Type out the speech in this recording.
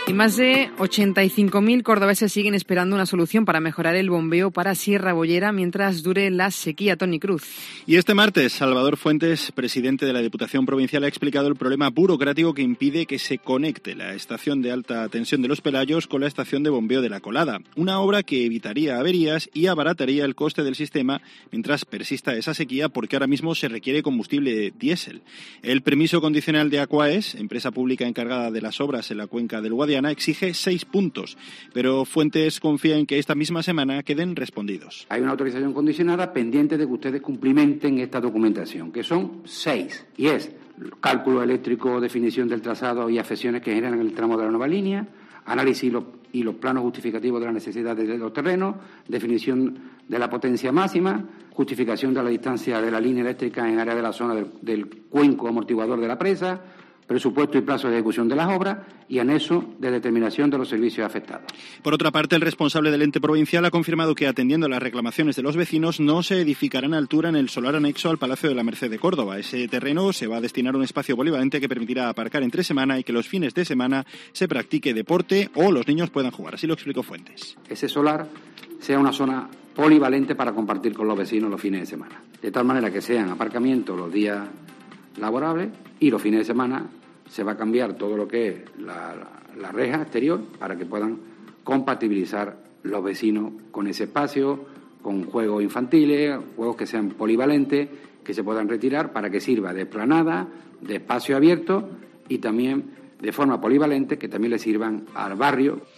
Y más de 85.000 cordobeses siguen esperando una solución para mejorar el bombeo para Sierra Bollera mientras dure la sequía. Toni Cruz. Y este martes, Salvador Fuentes, presidente de la Diputación Provincial, ha explicado el problema burocrático que impide que se conecte la estación de alta tensión de Los Pelayos con la estación de bombeo de La Colada. Una obra que evitaría averías y abarataría el coste del sistema mientras persista esa sequía, porque ahora mismo se requiere combustible diésel. El permiso condicional de Aquaes, empresa pública encargada de las obras en la cuenca del Guadiana, exige 6 puntos, pero Fuentes confía en que esta misma semana queden respondidos. Hay una autorización condicionada pendiente de que ustedes cumplimenten esta documentación, que son 6, y es cálculo eléctrico, definición del trazado y afecciones que generan el tramo de la nueva línea, análisis y los planos justificativos de las necesidades de los terrenos, definición de la potencia máxima, justificación de la distancia de la línea eléctrica en área de la zona del cuenco amortiguador de la presa, presupuesto y plazo de ejecución de las obras y anexo de determinación de los servicios afectados. Por otra parte, el responsable del ente provincial ha confirmado que, atendiendo a las reclamaciones de los vecinos, no se edificarán a altura en el solar anexo al Palacio de la Merced de Córdoba. Ese terreno se va a destinar a un espacio polivalente que permitirá aparcar entre semana y que los fines de semana se practique deporte o los niños puedan jugar. Así lo explicó Fuentes. Ese solar sea una zona polivalente para compartir con los vecinos los fines de semana, de tal manera que sean aparcamientos los días laborables y los fines de semana se va a cambiar todo lo que es la reja exterior para que puedan compatibilizar los vecinos con ese espacio, con juegos infantiles, juegos que sean polivalentes, que se puedan retirar para que sirva de explanada, de espacio abierto y también de forma polivalente que también le sirvan al barrio.